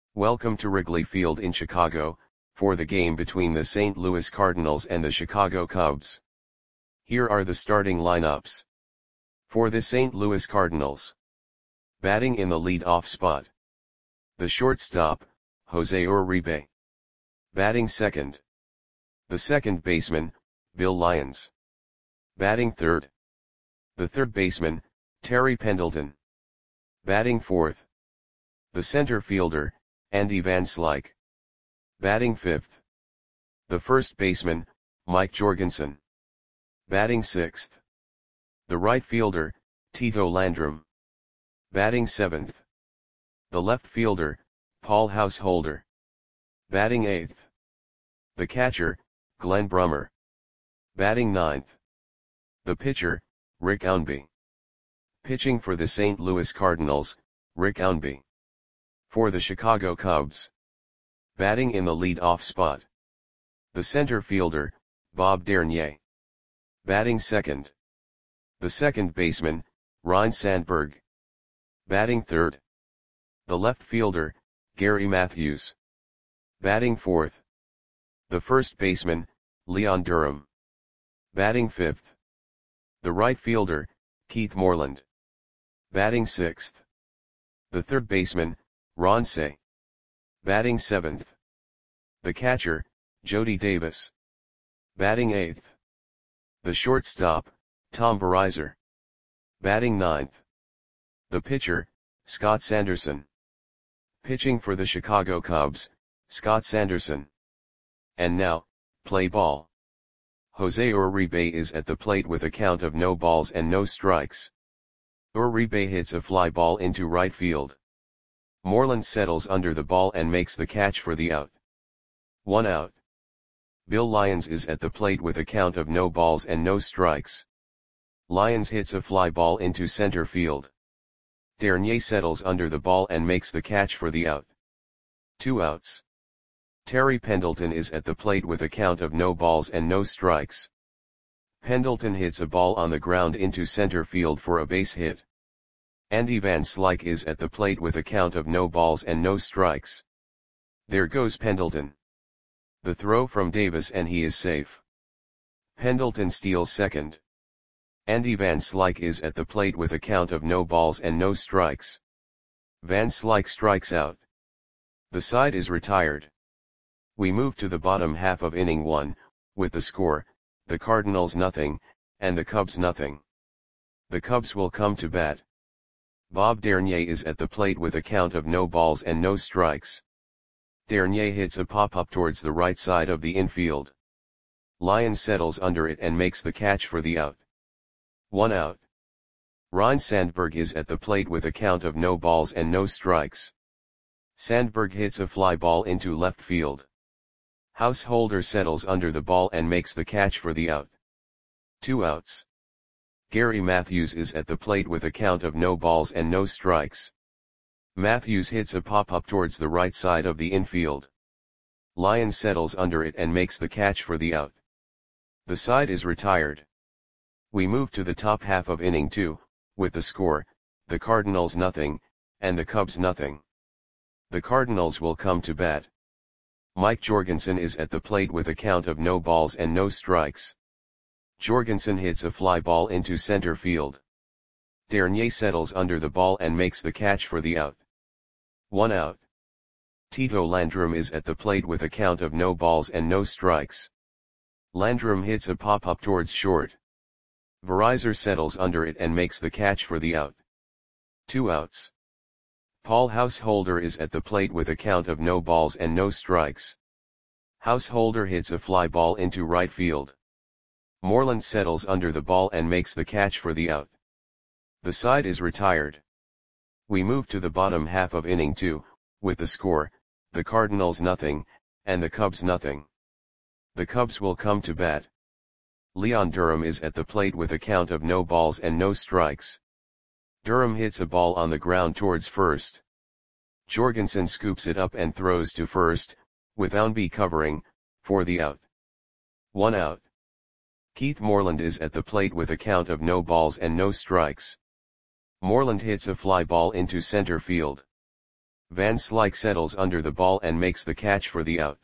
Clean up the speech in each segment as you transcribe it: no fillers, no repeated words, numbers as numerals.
Welcome to Wrigley Field in Chicago, for the game between the St. Louis Cardinals and the Chicago Cubs. Here are the starting lineups. For the St. Louis Cardinals. Batting in the lead-off spot. The shortstop, Jose Uribe. Batting second. The second baseman, Bill Lyons. Batting third. The third baseman, Terry Pendleton. Batting fourth. The center fielder, Andy Van Slyke. Batting fifth. The first baseman, Mike Jorgensen. Batting sixth. The right fielder, Tito Landrum. Batting seventh. The left fielder, Paul Householder. Batting eighth. The catcher, Glenn Brummer. Batting ninth. The pitcher, Rick Ownby. Pitching for the St. Louis Cardinals, Rick Ownby. For the Chicago Cubs. Batting in the lead-off spot. The center fielder, Bob Dernier. Batting second. The second baseman, Ryne Sandberg. Batting third. The left fielder, Gary Matthews. Batting fourth. The first baseman, Leon Durham. Batting fifth. The right fielder, Keith Moreland. Batting sixth. The third baseman, Ron Cey. Batting seventh. The catcher, Jody Davis. Batting eighth. The shortstop, Tom Verizar. Batting ninth. The pitcher, Scott Sanderson. Pitching for the Chicago Cubs, Scott Sanderson. And now, play ball. Jose Uribe is at the plate with a count of no balls and no strikes. Uribe hits a fly ball into right field. Moreland settles under the ball and makes the catch for the out. 1 out. Bill Lyons is at the plate with a count of no balls and no strikes. Lyons hits a fly ball into center field. Dernier settles under the ball and makes the catch for the out. 2 outs. Terry Pendleton is at the plate with a count of no balls and no strikes. Pendleton hits a ball on the ground into center field for a base hit. Andy Van Slyke is at the plate with a count of no balls and no strikes. There goes Pendleton. The throw from Davis and he is safe. Pendleton steals second. Andy Van Slyke is at the plate with a count of no balls and no strikes. Van Slyke strikes out. The side is retired. We move to the bottom half of inning 1, with the score, the Cardinals nothing, and the Cubs nothing. The Cubs will come to bat. Bob Dernier is at the plate with a count of no balls and no strikes. Dernier hits a pop-up towards the right side of the infield. Lyons settles under it and makes the catch for the out. 1 out. Ryne Sandberg is at the plate with a count of no balls and no strikes. Sandberg hits a fly ball into left field. Householder settles under the ball and makes the catch for the out. 2 outs. Gary Matthews is at the plate with a count of no balls and no strikes. Matthews hits a pop-up towards the right side of the infield. Lyons settles under it and makes the catch for the out. The side is retired. We move to the top half of inning 2, with the score, the Cardinals nothing, and the Cubs nothing. The Cardinals will come to bat. Mike Jorgensen is at the plate with a count of no balls and no strikes. Jorgensen hits a fly ball into center field. Dernier settles under the ball and makes the catch for the out. 1 out. Tito Landrum is at the plate with a count of no balls and no strikes. Landrum hits a pop-up towards short. Verizar settles under it and makes the catch for the out. 2 outs. Paul Householder is at the plate with a count of no balls and no strikes. Householder hits a fly ball into right field. Moreland settles under the ball and makes the catch for the out. The side is retired. We move to the bottom half of inning 2, with the score, the Cardinals nothing, and the Cubs nothing. The Cubs will come to bat. Leon Durham is at the plate with a count of no balls and no strikes. Durham hits a ball on the ground towards first. Jorgensen scoops it up and throws to first, with Ownby covering, for the out. 1 out. Keith Moreland is at the plate with a count of no balls and no strikes. Moreland hits a fly ball into center field. Van Slyke settles under the ball and makes the catch for the out.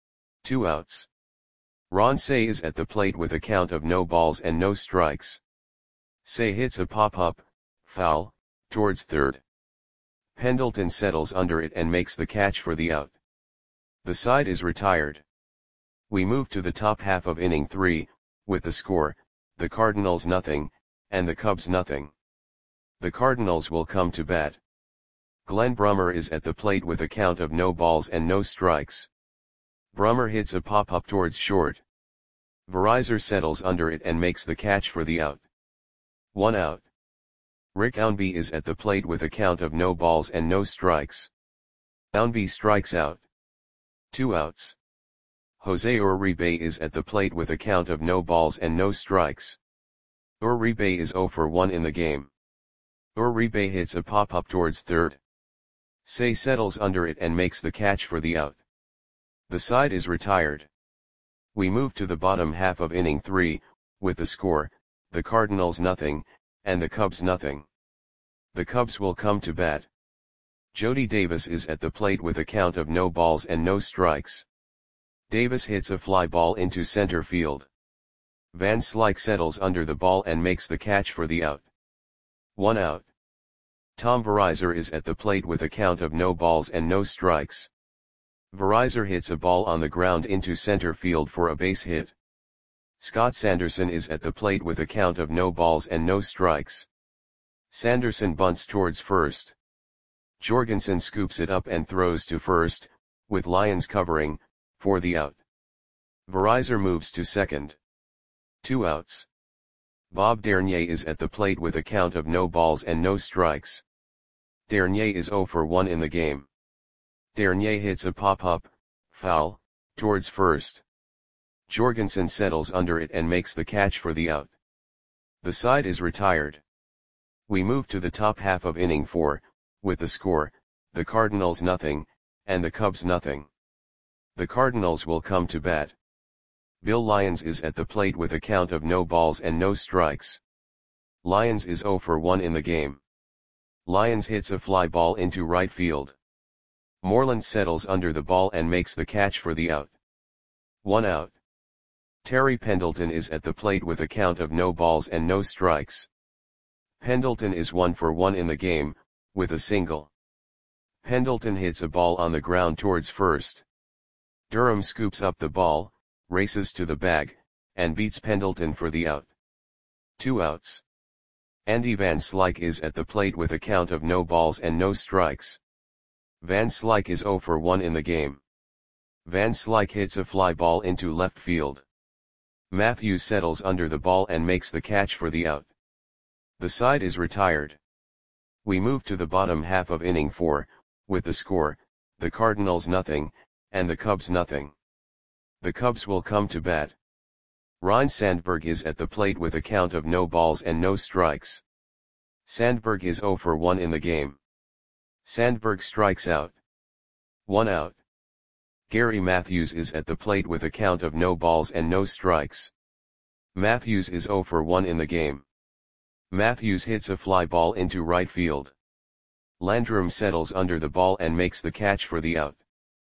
2 outs. Ron Cey is at the plate with a count of no balls and no strikes. Cey hits a pop-up, foul, towards third. Pendleton settles under it and makes the catch for the out. The side is retired. We move to the top half of inning 3, with the score, the Cardinals nothing, and the Cubs nothing. The Cardinals will come to bat. Glenn Brummer is at the plate with a count of no balls and no strikes. Brummer hits a pop-up towards short. Verizar settles under it and makes the catch for the out. 1 out. Rick Ownby is at the plate with a count of no balls and no strikes. Ownby strikes out. 2 outs. Jose Uribe is at the plate with a count of no balls and no strikes. Uribe is 0 for 1 in the game. Uribe hits a pop-up towards third. Cey settles under it and makes the catch for the out. The side is retired. We move to the bottom half of inning 3, with the score, the Cardinals nothing, and the Cubs nothing. The Cubs will come to bat. Jody Davis is at the plate with a count of no balls and no strikes. Davis hits a fly ball into center field. Van Slyke settles under the ball and makes the catch for the out. 1 out. Tom Verizar is at the plate with a count of no balls and no strikes. Verizar hits a ball on the ground into center field for a base hit. Scott Sanderson is at the plate with a count of no balls and no strikes. Sanderson bunts towards first. Jorgensen scoops it up and throws to first, with Lyons covering, for the out. Verizar moves to second. 2 outs. Bob Dernier is at the plate with a count of no balls and no strikes. Dernier is 0 for 1 in the game. Dernier hits a pop-up, foul, towards first. Jorgensen settles under it and makes the catch for the out. The side is retired. We move to the top half of inning 4, with the score, the Cardinals nothing, and the Cubs nothing. The Cardinals will come to bat. Bill Lyons is at the plate with a count of no balls and no strikes. Lyons is 0 for 1 in the game. Lyons hits a fly ball into right field. Moreland settles under the ball and makes the catch for the out. 1 out. Terry Pendleton is at the plate with a count of no balls and no strikes. Pendleton is 1 for 1 in the game, with a single. Pendleton hits a ball on the ground towards first. Durham scoops up the ball, races to the bag, and beats Pendleton for the out. 2 outs. Andy Van Slyke is at the plate with a count of no balls and no strikes. Van Slyke is 0 for 1 in the game. Van Slyke hits a fly ball into left field. Matthews settles under the ball and makes the catch for the out. The side is retired. We move to the bottom half of inning 4, with the score, the Cardinals nothing, and the Cubs nothing. The Cubs will come to bat. Ryne Sandberg is at the plate with a count of no balls and no strikes. Sandberg is 0 for 1 in the game. Sandberg strikes out. 1 out. Gary Matthews is at the plate with a count of no balls and no strikes. Matthews is 0 for 1 in the game. Matthews hits a fly ball into right field. Landrum settles under the ball and makes the catch for the out.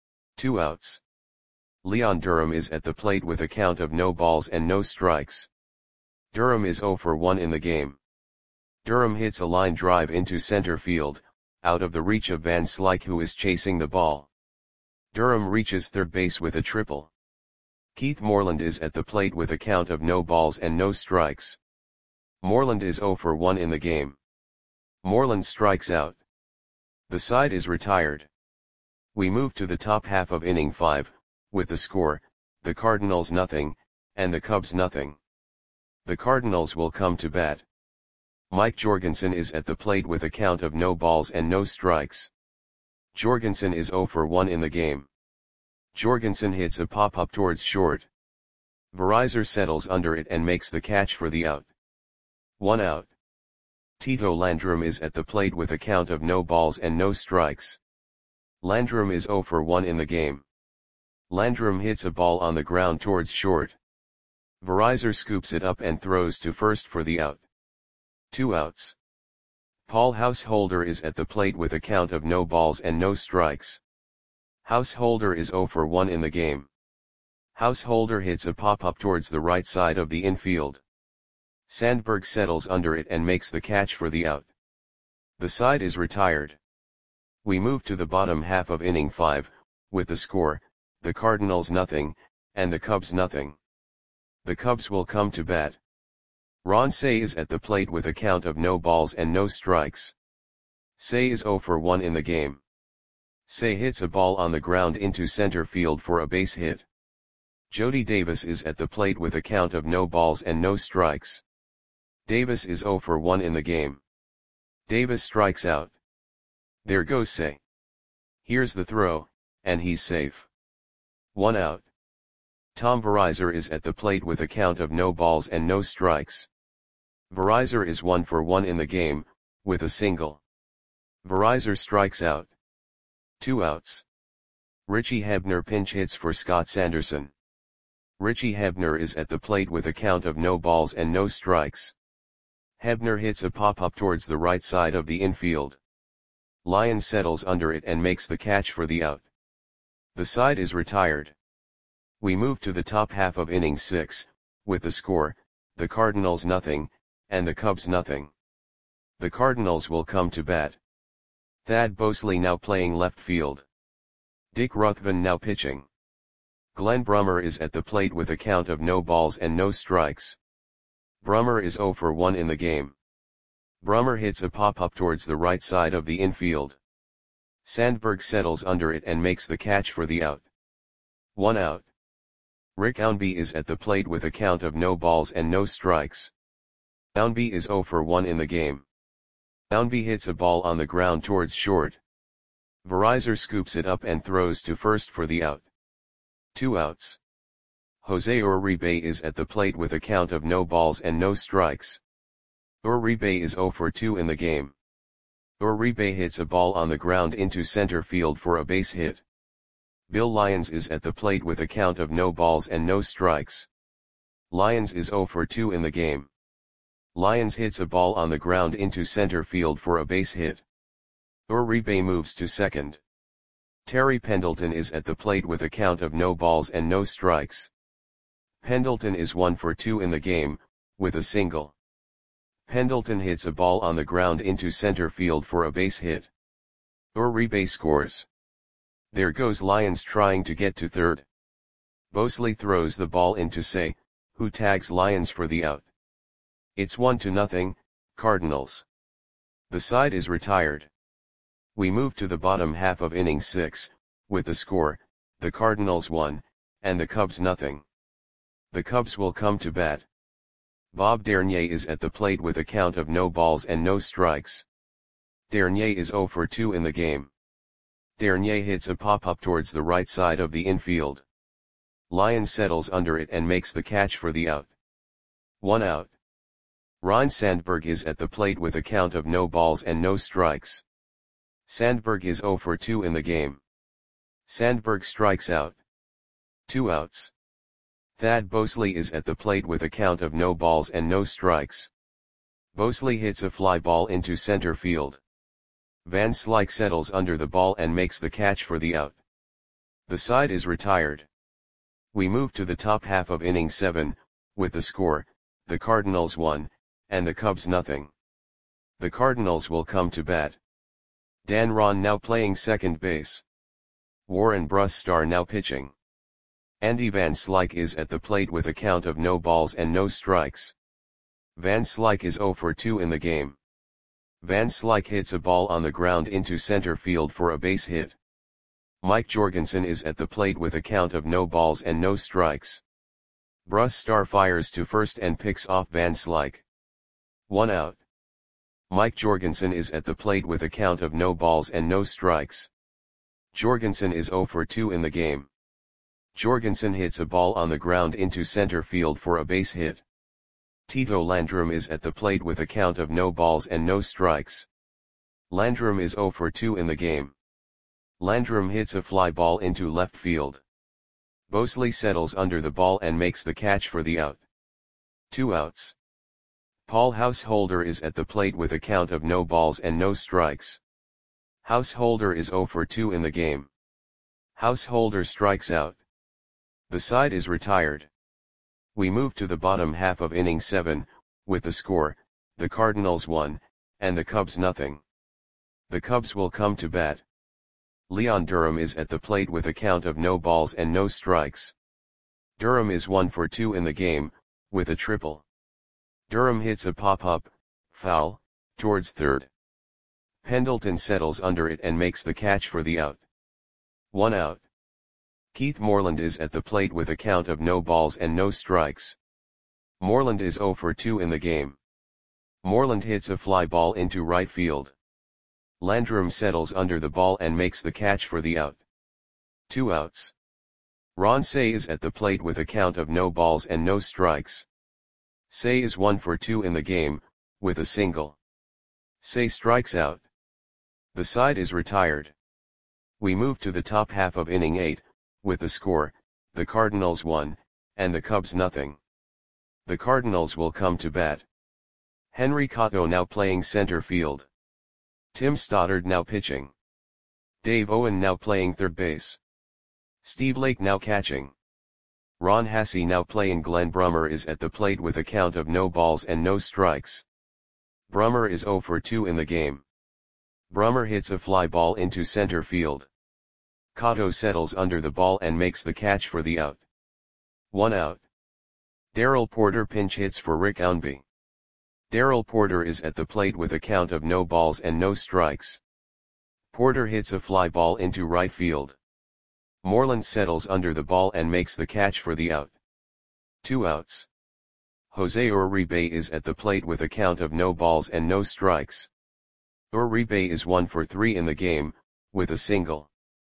2 outs. Leon Durham is at the plate with a count of no balls and no strikes. Durham is 0 for 1 in the game. Durham hits a line drive into center field, out of the reach of Van Slyke, who is chasing the ball. Durham reaches third base with a triple. Keith Moreland is at the plate with a count of no balls and no strikes. Moreland is 0 for 1 in the game. Moreland strikes out. The side is retired. We move to the top half of inning 5, with the score, the Cardinals nothing, and the Cubs nothing. The Cardinals will come to bat. Mike Jorgensen is at the plate with a count of no balls and no strikes. Jorgensen is 0 for 1 in the game. Jorgensen hits a pop-up towards short. Verizar settles under it and makes the catch for the out. 1 out. Tito Landrum is at the plate with a count of no balls and no strikes. Landrum is 0 for 1 in the game. Landrum hits a ball on the ground towards short. Verizar scoops it up and throws to first for the out. 2 outs. Paul Householder is at the plate with a count of no balls and no strikes. Householder is 0 for 1 in the game. Householder hits a pop-up towards the right side of the infield. Sandberg settles under it and makes the catch for the out. The side is retired. We move to the bottom half of inning 5, with the score, the Cardinals nothing, and the Cubs nothing. The Cubs will come to bat. Ron Cey is at the plate with a count of no balls and no strikes. Cey is 0 for 1 in the game. Cey hits a ball on the ground into center field for a base hit. Jody Davis is at the plate with a count of no balls and no strikes. Davis is 0 for 1 in the game. Davis strikes out. There goes Cey. Here's the throw, and he's safe. 1 out. Tom Verizor is at the plate with a count of no balls and no strikes. Verizor is 1 for 1 in the game, with a single. Verizor strikes out. 2 outs. Richie Hebner pinch hits for Scott Sanderson. Richie Hebner is at the plate with a count of no balls and no strikes. Hebner hits a pop-up towards the right side of the infield. Lyons settles under it and makes the catch for the out. The side is retired. We move to the top half of inning 6, with the score, the Cardinals nothing, and the Cubs nothing. The Cardinals will come to bat. Thad Bosley now playing left field. Dick Ruthven now pitching. Glenn Brummer is at the plate with a count of no balls and no strikes. Brummer is 0 for 1 in the game. Brummer hits a pop-up towards the right side of the infield. Sandberg settles under it and makes the catch for the out. 1 out. Rick Ownby is at the plate with a count of no balls and no strikes. Ownby is 0 for 1 in the game. Ownby hits a ball on the ground towards short. Verizor scoops it up and throws to first for the out. 2 outs. Jose Uribe is at the plate with a count of no balls and no strikes. Uribe is 0 for 2 in the game. Uribe hits a ball on the ground into center field for a base hit. Bill Lyons is at the plate with a count of no balls and no strikes. Lyons is 0 for 2 in the game. Lyons hits a ball on the ground into center field for a base hit. Uribe moves to second. Terry Pendleton is at the plate with a count of no balls and no strikes. Pendleton is 1 for 2 in the game, with a single. Pendleton hits a ball on the ground into center field for a base hit. Uribe scores. There goes Lyons trying to get to third. Bosley throws the ball into Cey, who tags Lyons for the out. It's 1-0, Cardinals. The side is retired. We move to the bottom half of inning 6, with the score, the Cardinals 1, and the Cubs nothing. The Cubs will come to bat. Bob Dernier is at the plate with a count of no balls and no strikes. Dernier is 0 for 2 in the game. Dernier hits a pop-up towards the right side of the infield. Lyons settles under it and makes the catch for the out. 1 out. Ryne Sandberg is at the plate with a count of no balls and no strikes. Sandberg is 0 for 2 in the game. Sandberg strikes out. 2 outs. Thad Bosley is at the plate with a count of no balls and no strikes. Bosley hits a fly ball into center field. Van Slyke settles under the ball and makes the catch for the out. The side is retired. We move to the top half of inning 7, with the score, the Cardinals 1, and the Cubs nothing. The Cardinals will come to bat. Dan Ron now playing second base. Warren Brustar now pitching. Andy Van Slyke is at the plate with a count of no balls and no strikes. Van Slyke is 0 for 2 in the game. Van Slyke hits a ball on the ground into center field for a base hit. Mike Jorgensen is at the plate with a count of no balls and no strikes. Brustar fires to first and picks off Van Slyke. 1 out. Mike Jorgensen is at the plate with a count of no balls and no strikes. Jorgensen is 0 for 2 in the game. Jorgensen hits a ball on the ground into center field for a base hit. Tito Landrum is at the plate with a count of no balls and no strikes. Landrum is 0 for 2 in the game. Landrum hits a fly ball into left field. Bosley settles under the ball and makes the catch for the out. 2 outs. Paul Householder is at the plate with a count of no balls and no strikes. Householder is 0 for 2 in the game. Householder strikes out. The side is retired. We move to the bottom half of inning 7, with the score, the Cardinals 1, and the Cubs nothing. The Cubs will come to bat. Leon Durham is at the plate with a count of no balls and no strikes. Durham is 1 for 2 in the game, with a triple. Durham hits a pop-up, foul, towards third. Pendleton settles under it and makes the catch for the out. 1 out. Keith Moreland is at the plate with a count of no balls and no strikes. Moreland is 0 for 2 in the game. Moreland hits a fly ball into right field. Landrum settles under the ball and makes the catch for the out. 2 outs. Ron Cey is at the plate with a count of no balls and no strikes. Cey is 1 for 2 in the game, with a single. Cey strikes out. The side is retired. We move to the top half of inning 8, with the score, the Cardinals 1, and the Cubs nothing. The Cardinals will come to bat. Henry Cotto now playing center field. Tim Stoddard now pitching. Dave Owen now playing third base. Steve Lake now catching. Ron Hassey now playing. Glenn Brummer is at the plate with a count of no balls and no strikes. Brummer is 0 for 2 in the game. Brummer hits a fly ball into center field. Cotto settles under the ball and makes the catch for the out. 1 out. Darrell Porter pinch hits for Rick Ownby. Darrell Porter is at the plate with a count of no balls and no strikes. Porter hits a fly ball into right field. Moreland settles under the ball and makes the catch for the out. 2 outs. Jose Uribe is at the plate with a count of no balls and no strikes. Uribe is 1 for 3 in the game, with a single.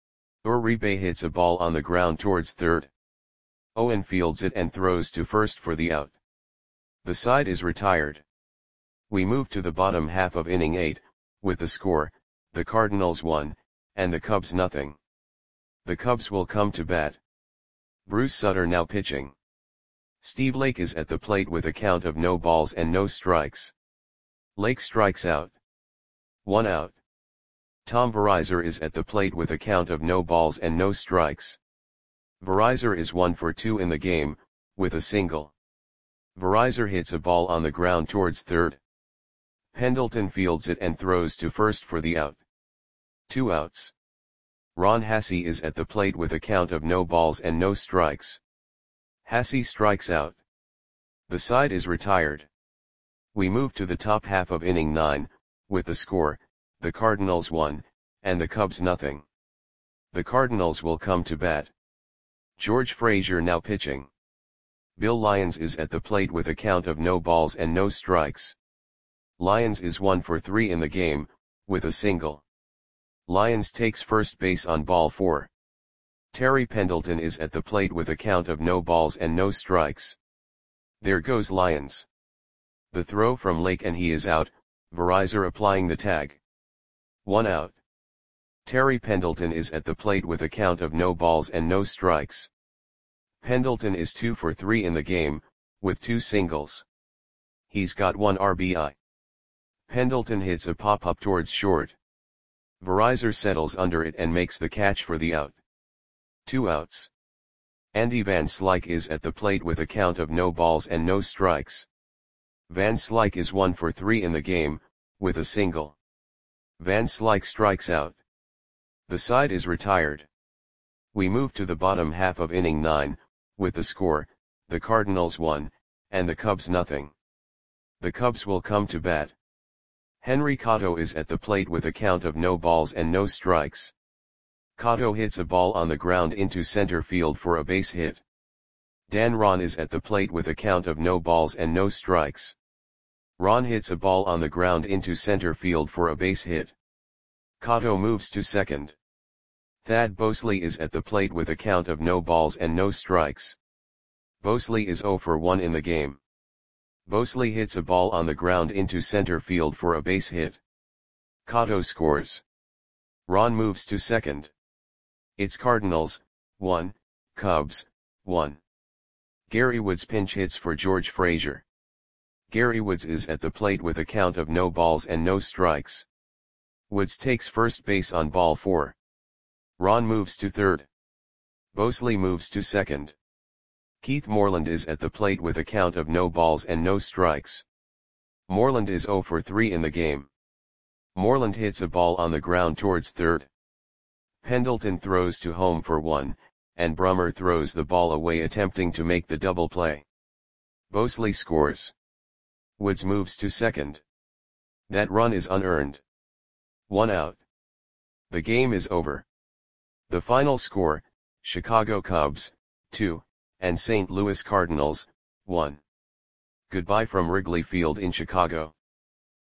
Uribe hits a ball on the ground towards third. Owen fields it and throws to first for the out. The side is retired. We move to the bottom half of inning 8, with the score, the Cardinals 1, and the Cubs nothing. The Cubs will come to bat. Bruce Sutter now pitching. Steve Lake is at the plate with a count of no balls and no strikes. Lake strikes out. 1 out. Tom Verizor is at the plate with a count of no balls and no strikes. Verizor is 1 for 2 in the game, with a single. Verizor hits a ball on the ground towards third. Pendleton fields it and throws to first for the out. 2 outs. Ron Hassey is at the plate with a count of no balls and no strikes. Hassey strikes out. The side is retired. We move to the top half of inning 9, with the score, the Cardinals 1, and the Cubs nothing. The Cardinals will come to bat. George Frazier now pitching. Bill Lyons is at the plate with a count of no balls and no strikes. Lyons is 1 for 3 in the game, with a single. Lyons takes first base on ball 4. Terry Pendleton is at the plate with a count of no balls and no strikes. There goes Lyons. The throw from Lake and he is out, Verizor applying the tag. 1 out. Terry Pendleton is at the plate with a count of no balls and no strikes. Pendleton is 2 for 3 in the game, with 2 singles. He's got 1 RBI. Pendleton hits a pop-up towards short. Verizor settles under it and makes the catch for the out. 2 outs. Andy Van Slyke is at the plate with a count of no balls and no strikes. Van Slyke is 1 for 3 in the game, with a single. Van Slyke strikes out. The side is retired. We move to the bottom half of inning 9, with the score, the Cardinals 1, and the Cubs nothing. The Cubs will come to bat. Henry Cotto is at the plate with a count of no balls and no strikes. Cotto hits a ball on the ground into center field for a base hit. Dan Ron is at the plate with a count of no balls and no strikes. Ron hits a ball on the ground into center field for a base hit. Cotto moves to second. Thad Bosley is at the plate with a count of no balls and no strikes. Bosley is 0 for 1 in the game. Bosley hits a ball on the ground into center field for a base hit. Cotto scores. Ron moves to second. It's Cardinals, 1, Cubs, 1. Gary Woods pinch hits for George Frazier. Gary Woods is at the plate with a count of no balls and no strikes. Woods takes first base on ball 4. Ron moves to third. Bosley moves to second. Keith Moreland is at the plate with a count of no balls and no strikes. Moreland is 0 for 3 in the game. Moreland hits a ball on the ground towards third. Pendleton throws to home for 1, and Brummer throws the ball away attempting to make the double play. Bosley scores. Woods moves to second. That run is unearned. 1 out. The game is over. The final score, Chicago Cubs, 2, and St. Louis Cardinals, 1. Goodbye from Wrigley Field in Chicago.